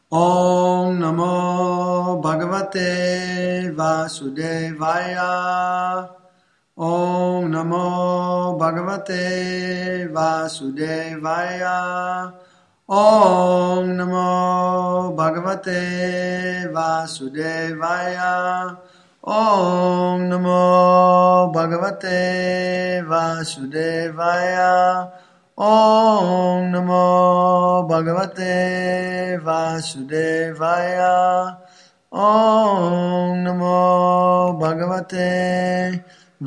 Om Namo Bhagavate Vasudevaya. Om Namo Bhagavate Vasudevaya. Om Namo Bhagavate Vasudevaya. Om Namo Bhagavate Vasudevaya. Om Namo Bhagavate Vasudevaya. Om Namo Bhagavate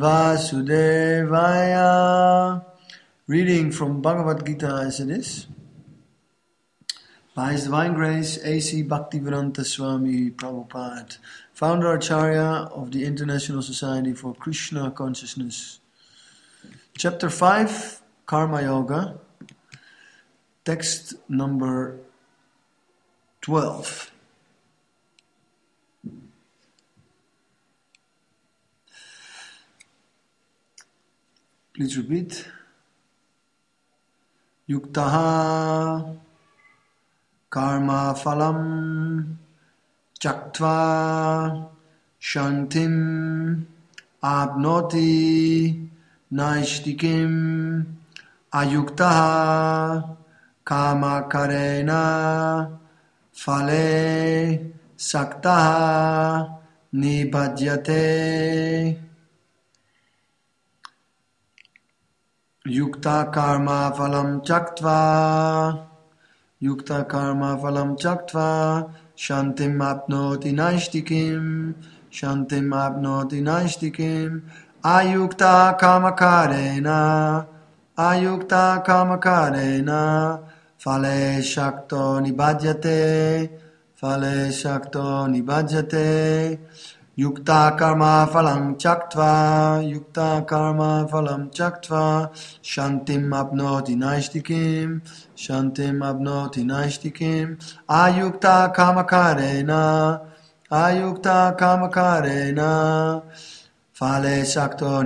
Vasudevaya. Reading from Bhagavad Gita as it is. By His Divine Grace, A.C. Bhaktivedanta Swami Prabhupada, Founder Acharya of the International Society for Krishna Consciousness. Chapter 5, Karma Yoga, text number 12. Please repeat. Yuktaha karma phalam chaktva shantim abnoti naishtikim ayuktaha kama karena phale saktaha nibhadyate. Yukta karma phalam chaktva shantim apnoti naishtikim ayukta kama karena phale shakto nibhadyate. Yukta karma phalam chaktva shantim apnoti naishtikim ayukta kama karena phale shakto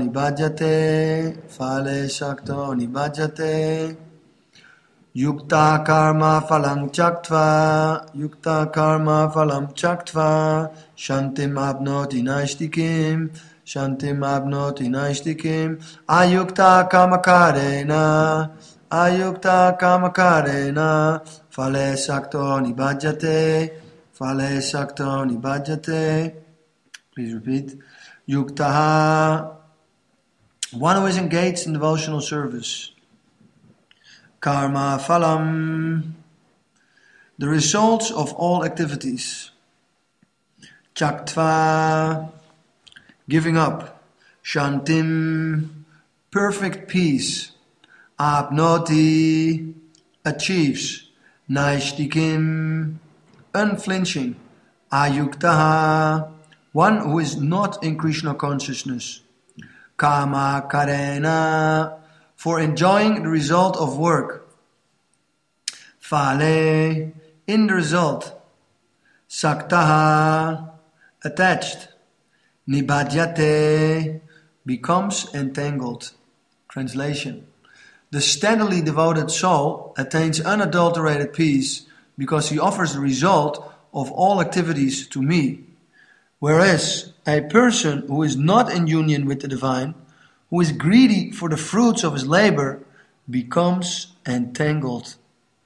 nibhadyate. Yukta karma phalam chaktva shantim apnoti naishtikim ayukta kama karena phale shakto nibhadyate. Please repeat. Yuktaha, one who is engaged in devotional service. Karma phalam, the results of all activities. Chaktva, giving up. Shantim, perfect peace. Apnoti, achieves. Naishtikim, unflinching. Ayuktaha, one who is not in Krishna consciousness. Kama karena, for enjoying the result of work. Phale, in the result. Saktaha, attached. Nibhadyate, becomes entangled. Translation. The steadily devoted soul attains unadulterated peace because he offers the result of all activities to me. Whereas a person who is not in union with the divine, who is greedy for the fruits of his labor, becomes entangled.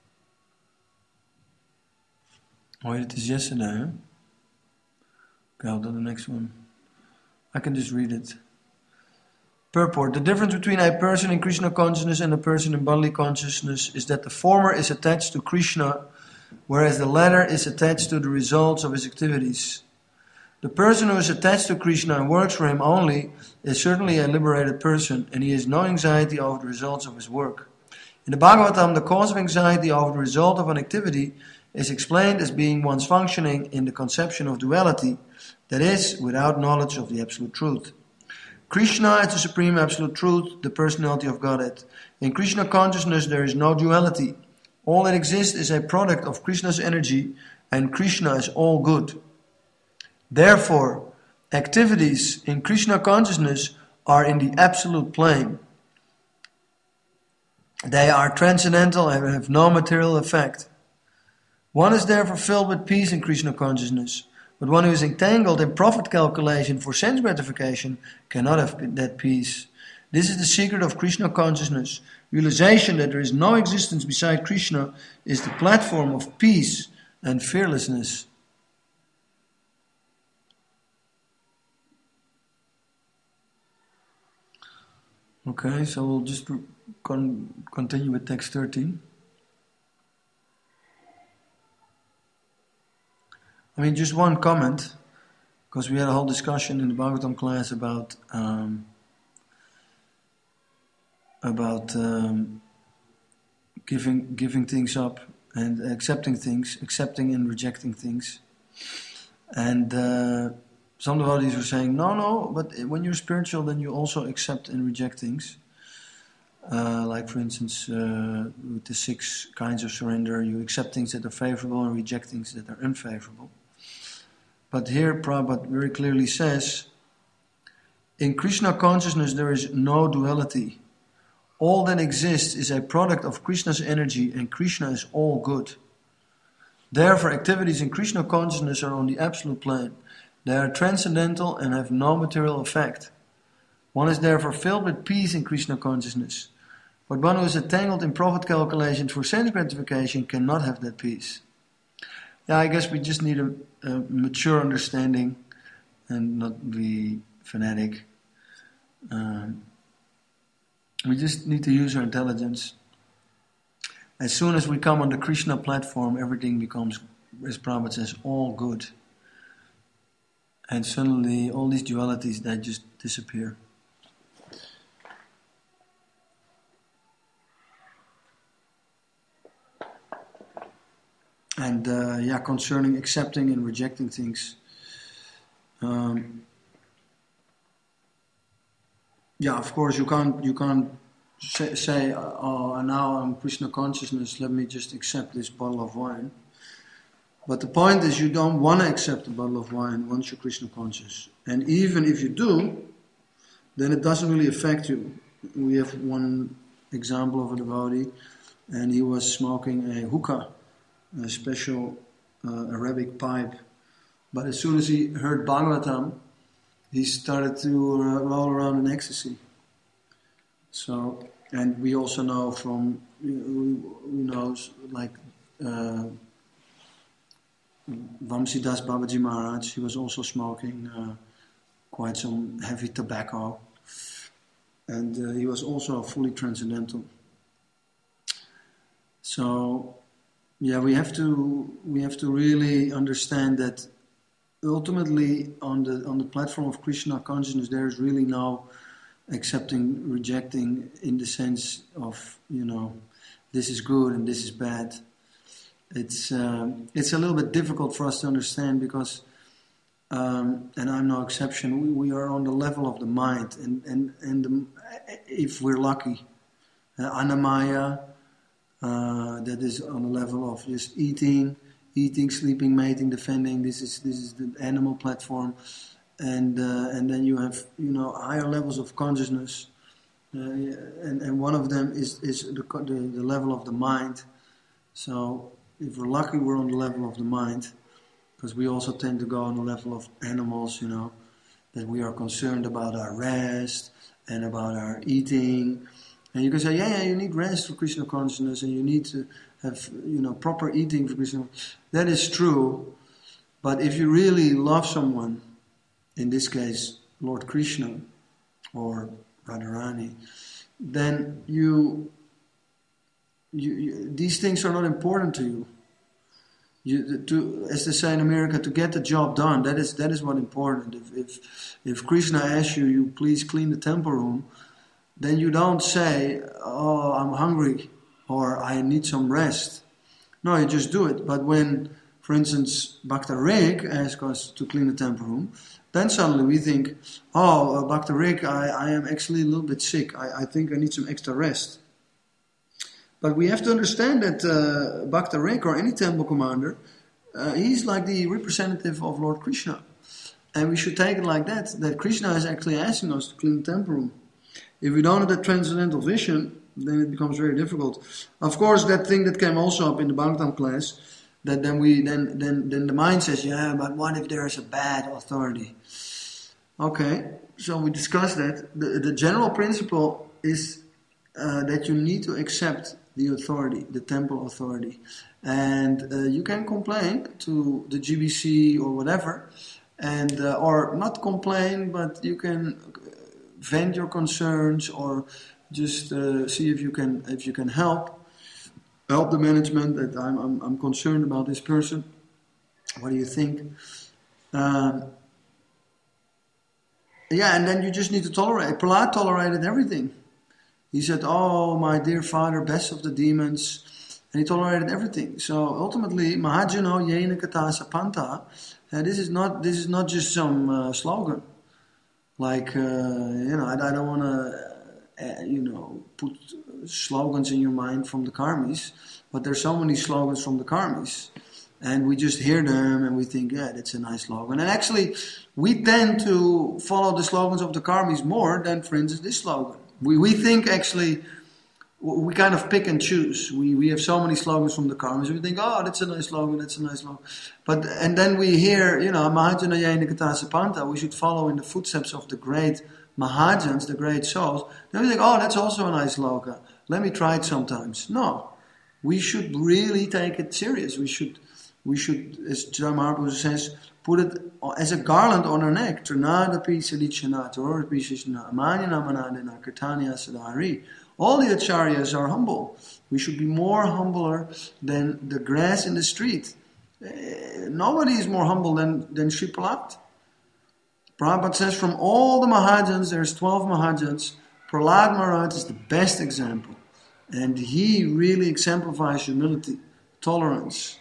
Oh, it is yesterday, huh? Okay, I'll do the next one. I can just read it. Purport. The difference between a person in Krishna consciousness and a person in bodily consciousness is that the former is attached to Krishna, whereas the latter is attached to the results of his activities. The person who is attached to Krishna and works for him only is certainly a liberated person, and he has no anxiety over the results of his work. In the Bhagavatam, the cause of anxiety over the result of an activity is explained as being one's functioning in the conception of duality, that is, without knowledge of the Absolute Truth. Krishna is the Supreme Absolute Truth, the personality of Godhead. In Krishna consciousness there is no duality. All that exists is a product of Krishna's energy, and Krishna is all good. Therefore, activities in Krishna consciousness are in the absolute plane. They are transcendental and have no material effect. One is therefore filled with peace in Krishna consciousness, but one who is entangled in profit calculation for sense gratification cannot have that peace. This is the secret of Krishna consciousness. Realization that there is no existence beside Krishna is the platform of peace and fearlessness. Okay, so we'll just continue with text 13. I mean, just one comment, because we had a whole discussion in the Bhagavatam class about giving things up and accepting things, accepting and rejecting things. And some devotees were saying, no, but when you're spiritual, then you also accept and reject things. Like, for instance, with the 6 kinds of surrender, you accept things that are favorable and reject things that are unfavorable. But here Prabhupada very clearly says, in Krishna consciousness there is no duality. All that exists is a product of Krishna's energy, and Krishna is all good. Therefore, activities in Krishna consciousness are on the absolute plane. They are transcendental and have no material effect. One is therefore filled with peace in Krishna consciousness. But one who is entangled in profit calculations for sense gratification cannot have that peace. Yeah, I guess we just need a mature understanding and not be fanatic. We just need to use our intelligence. As soon as we come on the Krishna platform, everything becomes, as Prabhupada says, all good. And suddenly all these dualities, they just disappear. And concerning accepting and rejecting things, of course you can't say, oh, now I'm Krishna consciousness, let me just accept this bottle of wine. But the point is, you don't want to accept a bottle of wine once you're Krishna conscious. And even if you do, then it doesn't really affect you. We have one example of a devotee, and he was smoking a hookah, a special Arabic pipe. But as soon as he heard Bhagavatam, he started to roll around in ecstasy. So, and we also know from, Vamsidas Babaji Maharaj, he was also smoking quite some heavy tobacco, and he was also fully transcendental. So, we have to really understand that ultimately on the platform of Krishna consciousness, there is really no accepting, rejecting in the sense of this is good and this is bad. It's a little bit difficult for us to understand because, and I'm no exception, we are on the level of the mind, and if we're lucky, Annamaya, that is on the level of just eating, sleeping, mating, defending. This is the animal platform, and then you have higher levels of consciousness, and one of them is the level of the mind. So if we're lucky, we're on the level of the mind, because we also tend to go on the level of animals, that we are concerned about our rest and about our eating. And you can say, you need rest for Krishna consciousness, and you need to have, proper eating for Krishna. That is true, but if you really love someone, in this case, Lord Krishna or Radharani, then these things are not important to you. As they say in America, to get the job done, that is what important. If Krishna asks you please clean the temple room, then you don't say, oh, I'm hungry, or I need some rest. No, you just do it. But when, for instance, Bhakta Rik asks us to clean the temple room, then suddenly we think, oh, Bhakta Rik, I am actually a little bit sick. I think I need some extra rest. But we have to understand that Bhakta Rik, or any temple commander, he's like the representative of Lord Krishna. And we should take it like that Krishna is actually asking us to clean the temple room. If we don't have that transcendental vision, then it becomes very difficult. Of course, that thing that came also up in the Bhagavatam class, that then the mind says, yeah, but what if there is a bad authority? Okay, so we discussed that. The general principle is that you need to accept the authority, the temple authority. And you can complain to the GBC or whatever, and or not complain, but you can vent your concerns, or just see if you can help the management, that I'm concerned about this person. What do you think? Yeah, and then you just need to tolerate. Prahlad tolerated everything. He said, "Oh, my dear father, best of the demons," and he tolerated everything. So ultimately, Mahajano Yena Katasa Panta. This is not just some slogan. Like I don't want to put slogans in your mind from the karmis, but there's so many slogans from the karmis. And we just hear them and we think, yeah, that's a nice slogan. And actually, we tend to follow the slogans of the karmis more than, for instance, this slogan. We think actually, we kind of pick and choose. We have so many slogans from the karmis. We think, oh, that's a nice slogan, that's a nice slogan. And then we hear, Mahajana Yena Katasa Panta, we should follow in the footsteps of the great Mahajans, the great souls. Then we think, oh, that's also a nice slogan. Let me try it sometimes. No. We should really take it serious. We should, as John Mahaprabhu says, put it as a garland on our neck. All the acharyas are humble. We should be more humbler than the grass in the street. Nobody is more humble than Sri Prahlad. Prabhupada says from all the Mahajans, there's 12 Mahajans, Prahlad Maharaj is the best example. And he really exemplifies humility, tolerance.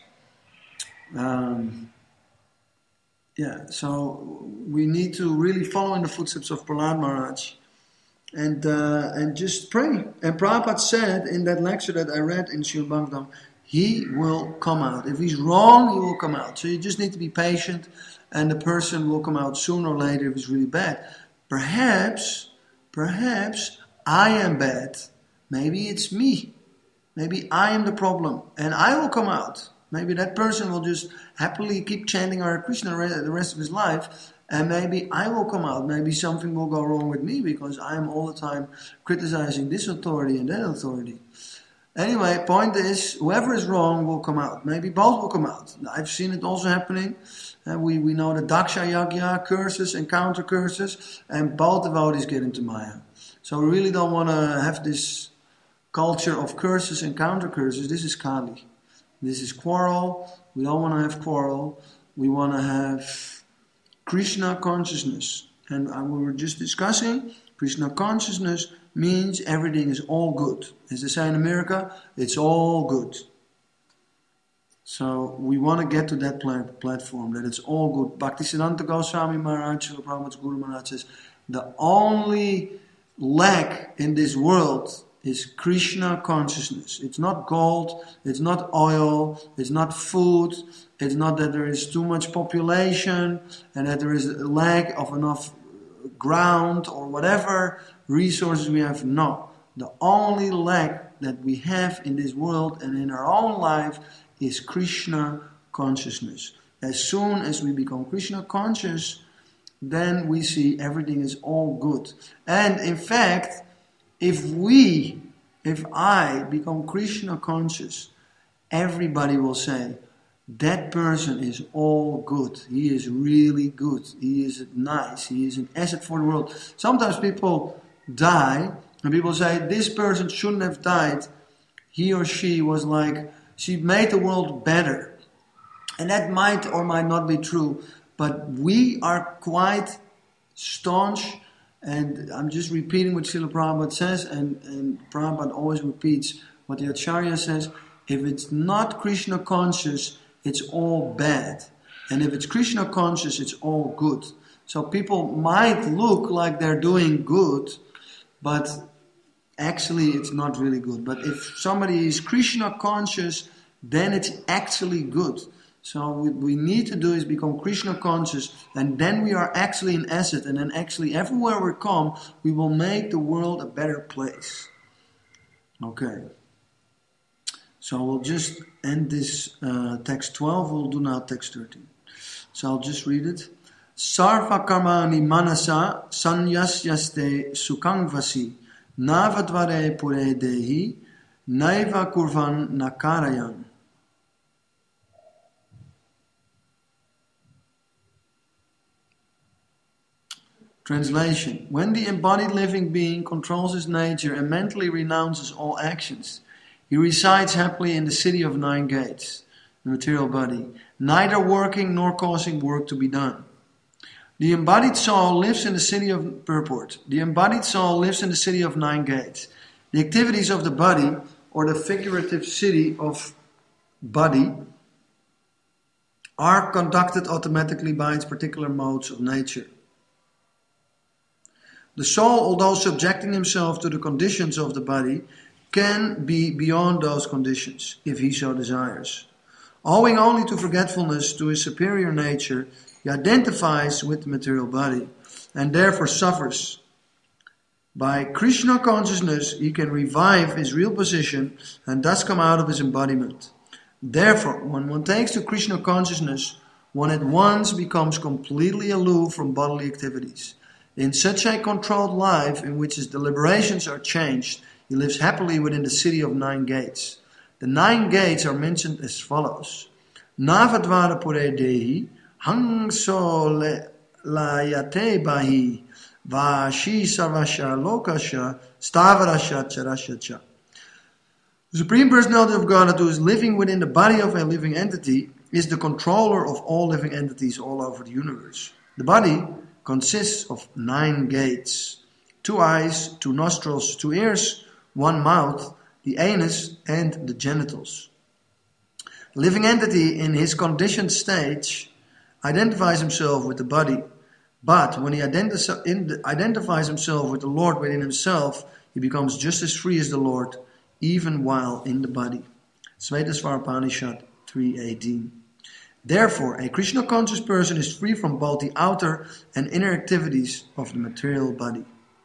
So we need to really follow in the footsteps of Prahlad Maharaj and just pray. And Prabhupada said in that lecture that I read in Srimad Bhagavatam, he will come out. If he's wrong, he will come out. So you just need to be patient, and the person will come out sooner or later if it's really bad. Perhaps I am bad. Maybe it's me. Maybe I am the problem, and I will come out. Maybe that person will just happily keep chanting Hare Krishna the rest of his life, and maybe I will come out. Maybe something will go wrong with me because I'm all the time criticizing this authority and that authority. Anyway, point is, whoever is wrong will come out. Maybe both will come out. I've seen it also happening. We know the Daksha Yagya, curses and counter curses, and both devotees get into Maya. So we really don't want to have this culture of curses and counter curses. This is Kali. This is quarrel. We don't want to have quarrel. We want to have Krishna consciousness. And we were just discussing, Krishna consciousness means everything is all good. As they say in America, it's all good. So we want to get to that platform, that it's all good. Bhaktisiddhanta Goswami Maharaj, Srila Prabhupada's Guru Maharaj says, the only lack in this world is Krishna consciousness. It's not gold, it's not oil, it's not food, it's not that there is too much population and that there is a lack of enough ground or whatever resources we have. No. The only lack that we have in this world and in our own life is Krishna consciousness. As soon as we become Krishna conscious, then we see everything is all good. And in fact, if I become Krishna conscious, everybody will say, that person is all good. He is really good. He is nice. He is an asset for the world. Sometimes people die, and people say, this person shouldn't have died. He or she was like, she made the world better. And that might or might not be true, but we are quite staunch. And I'm just repeating what Srila Prabhupada says, and Prabhupada always repeats what the Acharya says. If it's not Krishna conscious, it's all bad. And if it's Krishna conscious, it's all good. So people might look like they're doing good, but actually it's not really good. But if somebody is Krishna conscious, then it's actually good. So what we need to do is become Krishna conscious, and then we are actually an asset, and then actually everywhere we come, we will make the world a better place. Okay. So we'll just end this text 12. We'll do now text 13. So I'll just read it. Sarva karmani manasa sanyasyaste sukangvasi navadvare pure dehi naiva kurvan nakarayan. Translation. When the embodied living being controls his nature and mentally renounces all actions, he resides happily in the city of 9 gates, the material body, neither working nor causing work to be done. The embodied soul lives in the city of purport. The embodied soul lives in the city of 9 gates. The activities of the body, or the figurative city of body, are conducted automatically by its particular modes of nature. The soul, although subjecting himself to the conditions of the body, can be beyond those conditions, if he so desires. Owing only to forgetfulness to his superior nature, he identifies with the material body, and therefore suffers. By Krishna consciousness, he can revive his real position, and thus come out of his embodiment. Therefore, when one takes to Krishna consciousness, one at once becomes completely aloof from bodily activities. In such a controlled life, in which his deliberations are changed, he lives happily within the city of 9 gates. The 9 gates are mentioned as follows. Navadvara pure dehi, hangso layate bahi, vashi sarvasha lokasha, stavarasha charashacha. The Supreme Personality of Godhead, who is living within the body of a living entity, is the controller of all living entities all over the universe. The body consists of 9 gates, 2 eyes, 2 nostrils, 2 ears, 1 mouth, the anus, and the genitals. The living entity in his conditioned stage identifies himself with the body, but when he identifies himself with the Lord within himself, he becomes just as free as the Lord, even while in the body. Svetasvara Upanishad 3:18. Therefore, a Krishna conscious person is free from both the outer and inner activities of the material body.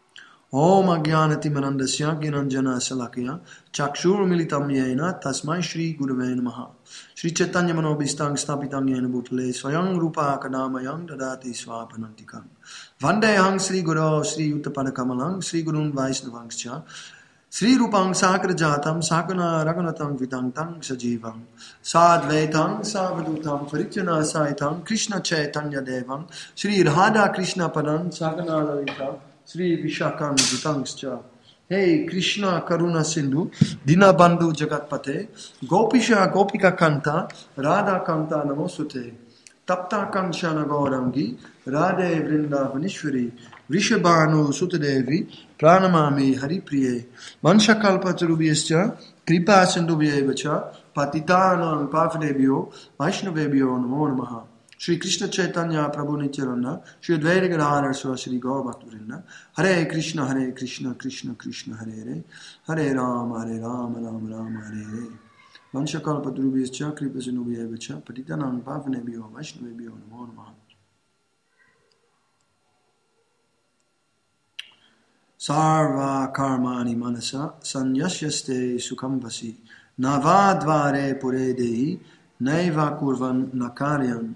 Om Agyanati Manandasya Gyananjana Salakya Chakshur Militam Yena Tasmai Shri Gurave Namaha. Shri Chaitanya Manobhistang Stapitang Yena Bhutale Swayam Rupa Kadamayang Dadati Swapanantikam. Vandehang Sri Guru Sri Uttapadakamalang Sri Gurun Vaisnavangscha Sri Rupang Sakra Jatam Sakana Raganatam Vidantang Sajivang Sadvaitang Savadutam Parityana Saitang Krishna Chaitanya Devang Sri Radha Krishna Padan Sakana Lalita Sri Vishakam Dutangscha. Hey Krishna Karuna Sindhu Dinabandhu Jagatpate Gopisha Gopika Kanta Radha Kanta Namosute Tapta Kanchana Gaurangi Radhe Vrindavanishwari Rishabhanu Sutadevi Pranamami Haripriye Vanshakalpatarubhyascha Kripa Sindhubhyevacha Patitanam Pavadebhyo Vaishnavebhyo Namo Namaha. Shri Krishna Chaitanya Prabhu Nityananda Shri Advaita Gadadhara Shri Gaur Bhaktivinoda Hare Krishna Krishna Krishna Hare Hare Hare Rama Rama Rama Hare Hare Vanshakalpatarubhyascha Kripa Sindhubhyevacha Patitanam Pavadebhyo Vaishnavebhyo Namo Namaha. Sarva karmani manasa sanyasyaste sukambasi navadvare pure dehi naiva kurvan nakaryan.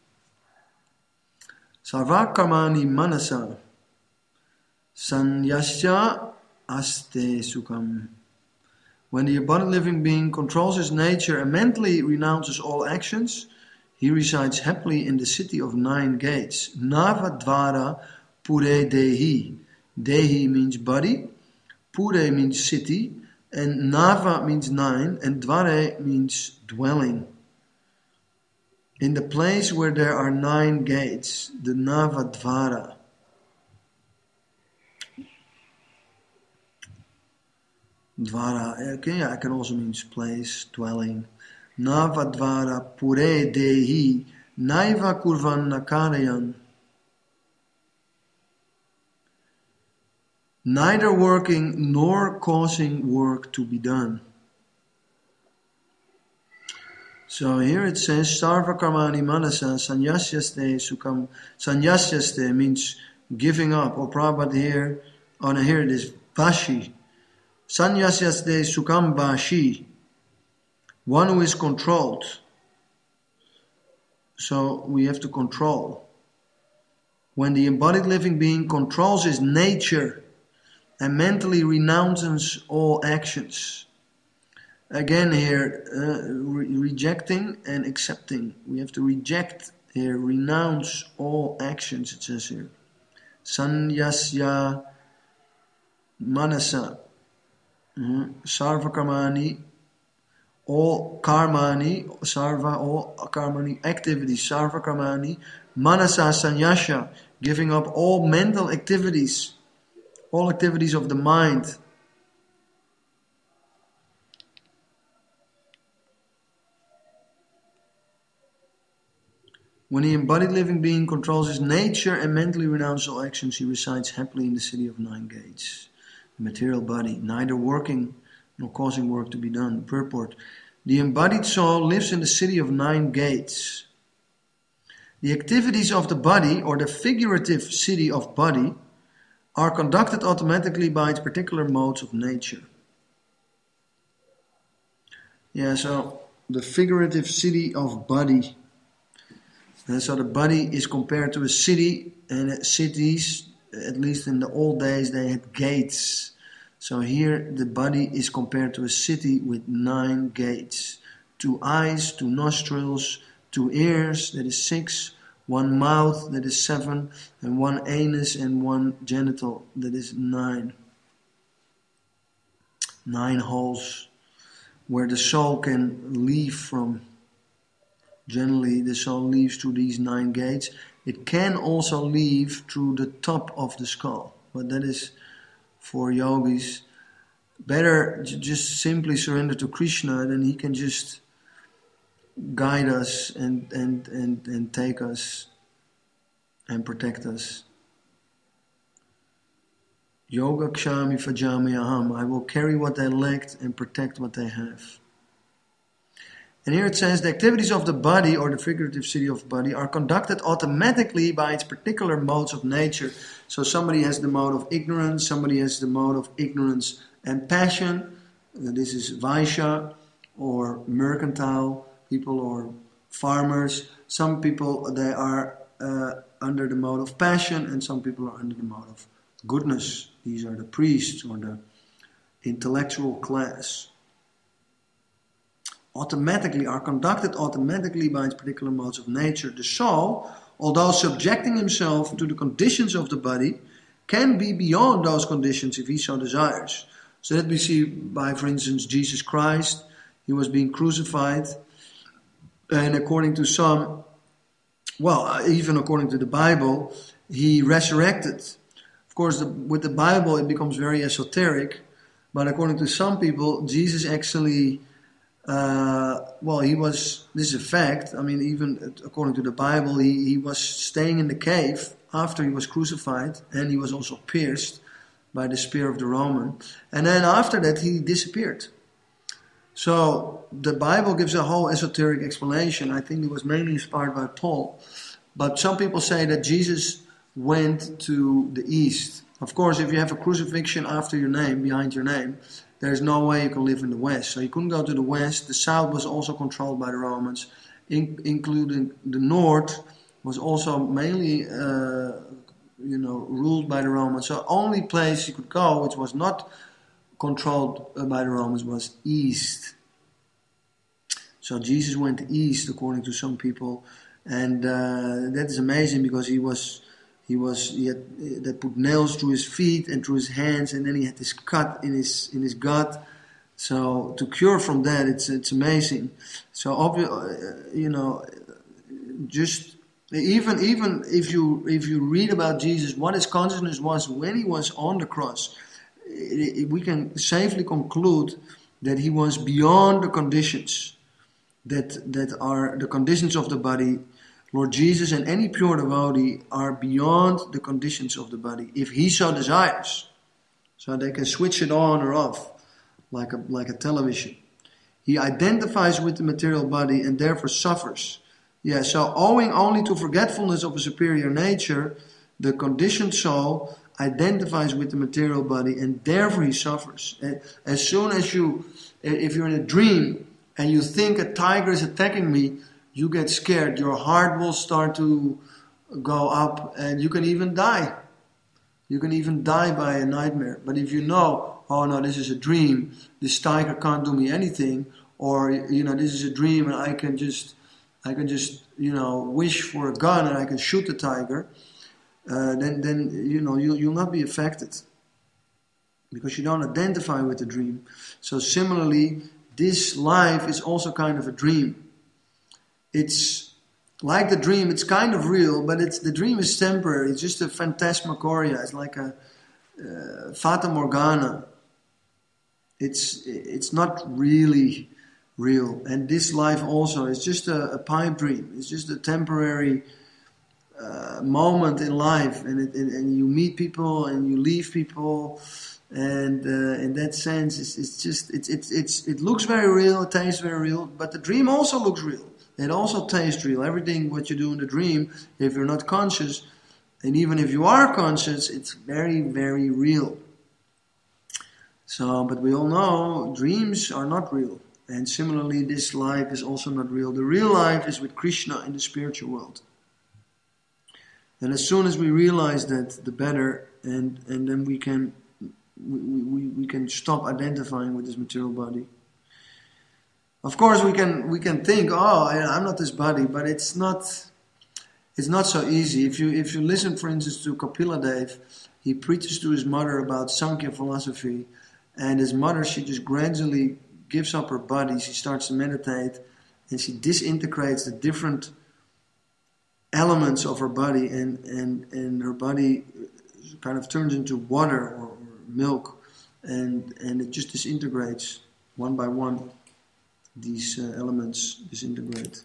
Sarva karmani manasa sanyasya aste sukam. When the abundant living being controls his nature and mentally renounces all actions, he resides happily in the city of 9 gates. Navadvara pure dehi. Dehi means body, Pure means city, and Nava means 9, and Dvare means dwelling. In the place where there are 9 gates, the Nava Dvara. Dvara, okay, I can also mean place, dwelling. Nava Dvara Pure Dehi Naiva Kurvan Nakarayan. Neither working nor causing work to be done. So here it says, Sarva Karmani Manasa Sanyasyaste Sukam. Sanyasyaste means giving up, or Prabhupada here it is Vashi. Sanyasyaste Sukam Vashi. one who is controlled. So we have to control. When the embodied living being controls his nature and mentally renounces all actions. Again here, rejecting and accepting. We have to reject here, renounce all actions, it says here. Sanyasya manasa. Sarva karmani. All karmani, sarva, all karmani activities, sarva karmani. Manasa sanyasya. Giving up all mental activities. All activities of the mind. When the embodied living being controls his nature and mentally renounces all actions, he resides happily in the city of 9 gates. The material body, neither working nor causing work to be done. Purport. The embodied soul lives in the city of 9 gates. The activities of the body, or the figurative city of body, are conducted automatically by its particular modes of nature. Yeah, so the figurative city of body. And so the body is compared to a city, and cities, at least in the old days, they had gates. So here the body is compared to a city with 9 gates. 2 eyes, 2 nostrils, 2 ears, that is 6, 1 mouth, that is 7, and 1 anus and 1 genital, that is 9. 9 holes where the soul can leave from. Generally, the soul leaves through these 9 gates. It can also leave through the top of the skull, but that is for yogis. Better just simply surrender to Krishna, then he can just guide us and take us and protect us. Yoga kshami fajami aham. I will carry what they lacked and protect what they have. And here it says, the activities of the body, or the figurative city of the body, are conducted automatically by its particular modes of nature. So somebody has the mode of ignorance, somebody has the mode of ignorance and passion. This is Vaishya, or mercantile people, or farmers. Some people, they are under the mode of passion, and some people are under the mode of goodness. These are the priests, or the intellectual class. Are conducted automatically by its particular modes of nature. The soul, although subjecting himself to the conditions of the body, can be beyond those conditions if he so desires. So that we see by, for instance, Jesus Christ. He was being crucified, and according to some, even according to the Bible, he resurrected. Of course, with the Bible it becomes very esoteric, but according to some people, Jesus actually... this is a fact. I mean, even according to the Bible, he was staying in the cave after he was crucified, and he was also pierced by the spear of the Roman. And then after that, he disappeared. So the Bible gives a whole esoteric explanation. I think it was mainly inspired by Paul. But some people say that Jesus went to the east. Of course, if you have a crucifixion after your name, behind your name, there's no way you can live in the west. So he couldn't go to the west. The south was also controlled by the Romans, including the north was also mainly ruled by the Romans. So only place he could go, which was not controlled by the Romans, was east. So Jesus went east, according to some people, and that is amazing because they put nails through his feet and through his hands, and then he had this cut in his gut. So to cure from that, it's amazing. So just even if you read about Jesus, what his consciousness was when he was on the cross, we can safely conclude that he was beyond the conditions that are the conditions of the body. Lord Jesus and any pure devotee are beyond the conditions of the body, if he so desires. So they can switch it on or off, like a television. He identifies with the material body and therefore suffers. Yeah, so owing only to forgetfulness of a superior nature, the conditioned soul identifies with the material body and therefore he suffers. As soon as if you're in a dream and you think a tiger is attacking me, you get scared. Your heart will start to go up, and you can even die. You can even die by a nightmare. But if you know, oh no, this is a dream, this tiger can't do me anything, or this is a dream and I can just wish for a gun and I can shoot the tiger, then you'll not be affected, because you don't identify with the dream. So similarly, this life is also kind of a dream. It's like the dream, it's kind of real, but the dream is temporary. It's just a phantasmagoria. It's like a fata morgana. It's not really real. And this life also is just a pipe dream. It's just a temporary moment in life, and you meet people and you leave people, and in that sense, it looks very real, it tastes very real, but the dream also looks real. It also tastes real. Everything what you do in the dream, if you're not conscious, and even if you are conscious, it's very, very real. So, but we all know dreams are not real. And similarly, this life is also not real. The real life is with Krishna in the spiritual world. And as soon as we realize that, the better, and then we can stop identifying with this material body. Of course, we can think, oh, I'm not this body, but it's not so easy. If you listen, for instance, to Kapila Dev, he preaches to his mother about Sankhya philosophy, and his mother, she just gradually gives up her body. She starts to meditate, and she disintegrates the different elements of her body, and her body kind of turns into water or milk, and it just disintegrates one by one. These elements disintegrate.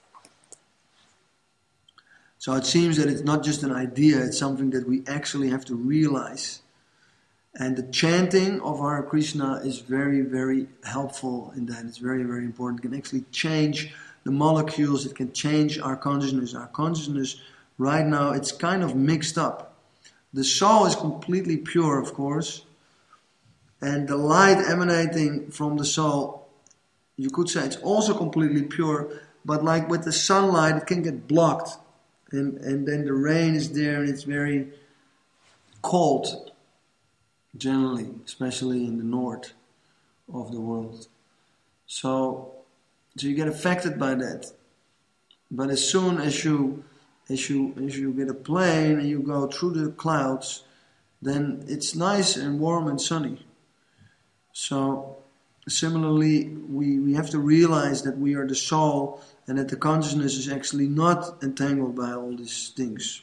So it seems that it's not just an idea, it's something that we actually have to realize. And the chanting of Hare Krishna is very, very helpful in that. It's very, very important. It can actually change the molecules. It can change our consciousness. Our consciousness right now, it's kind of mixed up. The soul is completely pure, of course. And the light emanating from the soul, you could say it's also completely pure, but like with the sunlight, it can get blocked. And then the rain is there, and it's very cold, generally, especially in the north of the world. So you get affected by that. But as soon as you get a plane and you go through the clouds, then it's nice and warm and sunny. So similarly, we have to realize that we are the soul, and that the consciousness is actually not entangled by all these things.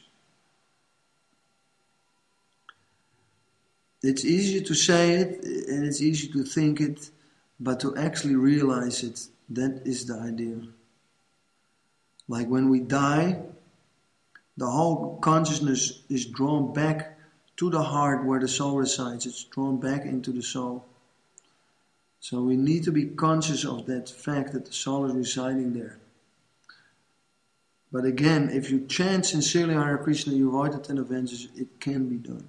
It's easy to say it, and it's easy to think it, but to actually realize it, that is the idea. Like when we die, the whole consciousness is drawn back to the heart where the soul resides. It's drawn back into the soul. So we need to be conscious of that fact that the soul is residing there. But again, if you chant sincerely Hare Krishna, you avoid the 10 offenses, it can be done.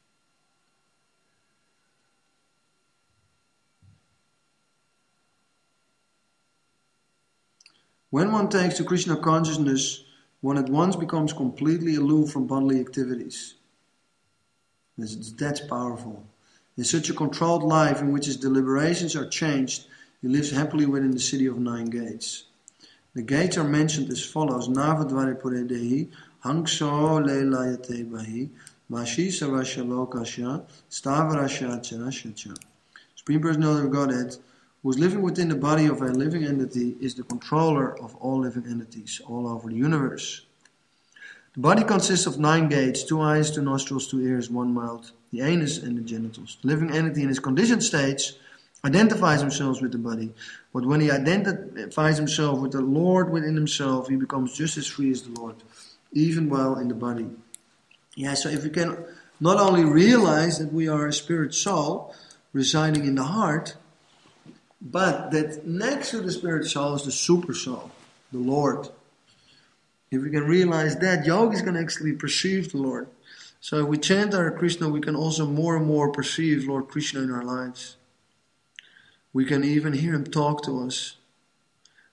When one takes to Krishna consciousness, one at once becomes completely aloof from bodily activities. That's powerful. In such a controlled life in which his deliberations are changed, he lives happily within the city of 9 gates. The gates are mentioned as follows: Navadvare Puredehi, Hangso Leilayate Bahi, Vashi Sarasha Lokasha, Stavarasha Charashacha. Supreme Personality of Godhead, who is living within the body of a living entity, is the controller of all living entities all over the universe. The body consists of 9 gates: 2 eyes, 2 nostrils, 2 ears, 1 mouth, the anus and the genitals. The living entity in his conditioned states identifies himself with the body, but when he identifies himself with the Lord within himself, he becomes just as free as the Lord, even while in the body. Yeah, so if we can not only realize that we are a spirit soul residing in the heart, but that next to the spirit soul is the super soul, the Lord. If we can realize that, yogis can actually perceive the Lord. So if we chant Hare Krishna, we can also more and more perceive Lord Krishna in our lives. We can even hear him talk to us.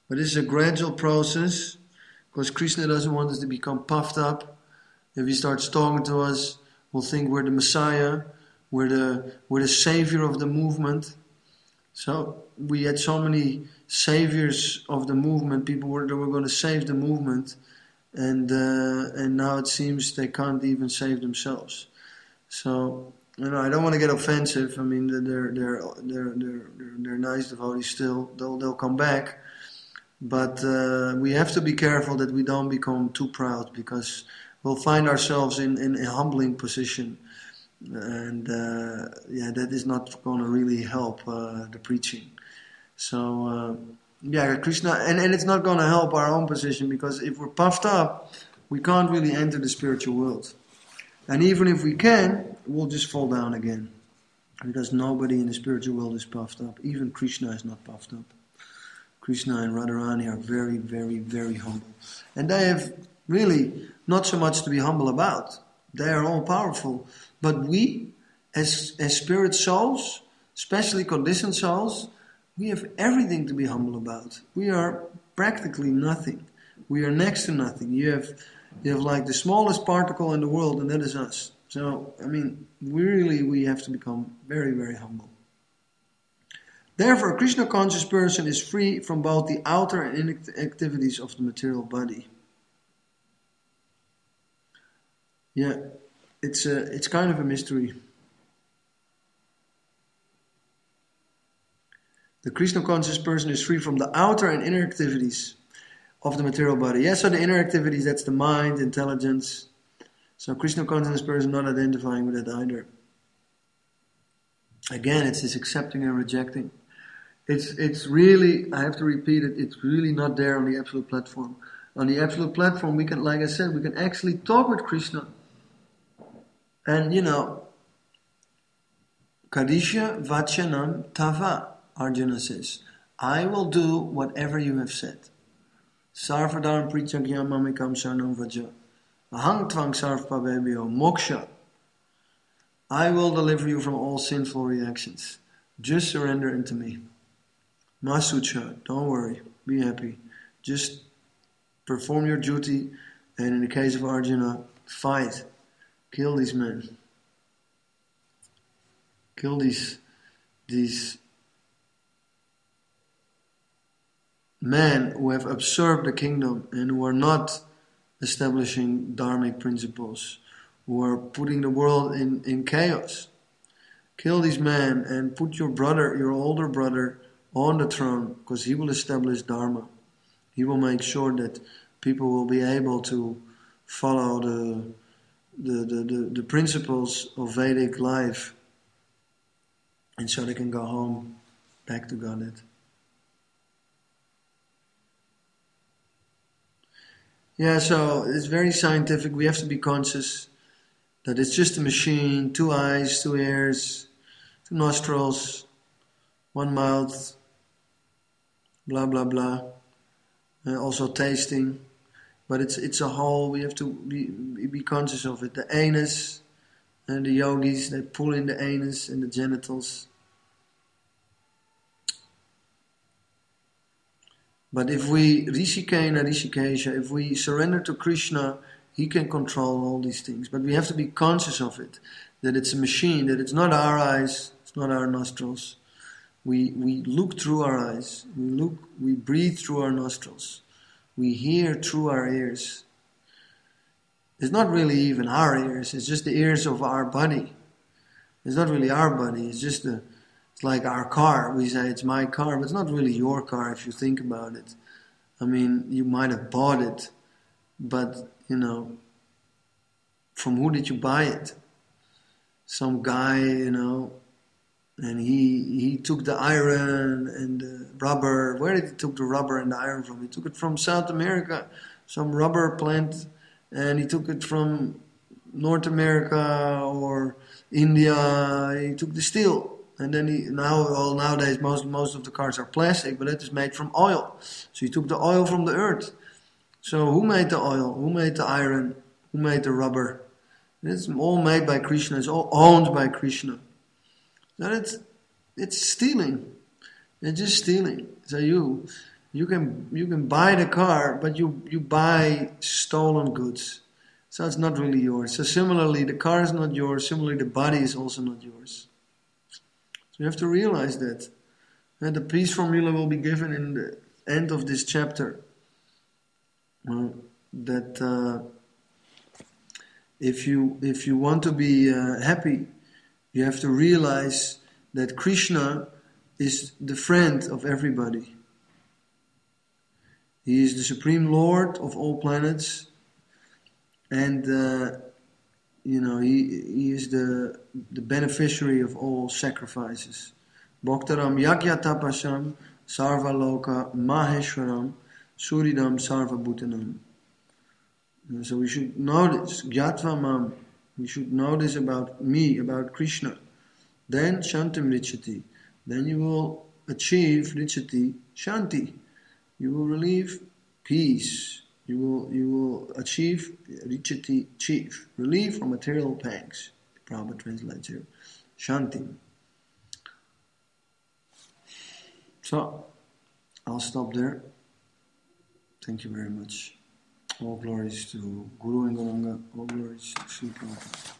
But this is a gradual process, because Krishna doesn't want us to become puffed up. If he starts talking to us, we'll think we're the Messiah, we're the savior of the movement. So we had so many saviors of the movement, people that were going to save the movement, and now it seems they can't even save themselves. So I don't want to get offensive. I mean, they're nice devotees still. They'll come back, but we have to be careful that we don't become too proud, because we'll find ourselves in a humbling position, and that is not going to really help the preaching. So Krishna, and it's not going to help our own position, because if we're puffed up, we can't really enter the spiritual world. And even if we can, we'll just fall down again, because nobody in the spiritual world is puffed up. Even Krishna is not puffed up. Krishna and Radharani are very, very, very humble. And they have really not so much to be humble about. They are all powerful. But we, as spirit souls, especially conditioned souls, we have everything to be humble about. We are practically nothing. We are next to nothing. You have like the smallest particle in the world, and that is us. So, I mean, we have to become very, very humble. Therefore, a Krishna conscious person is free from both the outer and inner activities of the material body. Yeah, it's kind of a mystery. The Krishna conscious person is free from the outer and inner activities of the material body. Yes, so the inner activities, that's the mind, intelligence. So Krishna conscious person not identifying with that either. Again, it's this accepting and rejecting. It's really, I have to repeat it, it's really not there on the absolute platform. On the absolute platform, we can, like I said, we can actually talk with Krishna. And Kadisha Vachanam Tava, Arjuna says, I will do whatever you have said. Sarvadharm Prichagyam Mamikam Sarnam Vaja. Ahang Tvang Sarvpabebhyo Moksha. I will deliver you from all sinful reactions. Just surrender into me. Masucha, don't worry, be happy. Just perform your duty, and in the case of Arjuna, fight. Kill these men. Kill these men who have usurped the kingdom and who are not establishing dharmic principles, who are putting the world in chaos. Kill these men and put your brother, your older brother, on the throne, because he will establish dharma. He will make sure that people will be able to follow the principles of Vedic life, and so they can go home back to Godhead. Yeah, so it's very scientific. We have to be conscious that it's just a machine, 2 eyes, 2 ears, 2 nostrils, 1 mouth, blah, blah, blah. Also tasting. But it's a whole, we have to be conscious of it. The anus, and the yogis, they pull in the anus and the genitals. But if we, Rishikena, Rishikesha, if we surrender to Krishna, he can control all these things. But we have to be conscious of it, that it's a machine, that it's not our eyes, it's not our nostrils. We look through our eyes, we breathe through our nostrils, we hear through our ears. It's not really even our ears, it's just the ears of our body. It's not really our body, it's just it's like our car. We say it's my car, but it's not really your car if you think about it. I mean, you might have bought it, but, from who did you buy it? Some guy, and he took the iron and the rubber. Where did he take the rubber and the iron from? He took it from South America, some rubber plant, and he took it from North America or India. He took the steel. And then nowadays most of the cars are plastic, but it is made from oil. So he took the oil from the earth. So who made the oil? Who made the iron? Who made the rubber? It's all made by Krishna. It's all owned by Krishna. So it's stealing. It's just stealing. So You can buy the car, but you buy stolen goods. So it's not really yours. So similarly, the car is not yours. Similarly, the body is also not yours. So you have to realize that. And the peace formula will be given in the end of this chapter. That if you want to be happy, you have to realize that Krishna is the friend of everybody. He is the Supreme Lord of all planets, and he is the beneficiary of all sacrifices. Bhaktaram Yagya Tapasam Sarva Loka Maheshwaram Suridam Sarva Bhutanam. So we should know this, Gyatva Mam. We should know this about me, about Krishna. Then Shantim Richati. Then you will achieve Richati Shanti. You will relieve peace. You will achieve Richati, chief, relief from material pangs. Prabhupada translates here. Shanti. So, I'll stop there. Thank you very much. All glories to Guru and Gauranga. All glories to Sri Prabhupada.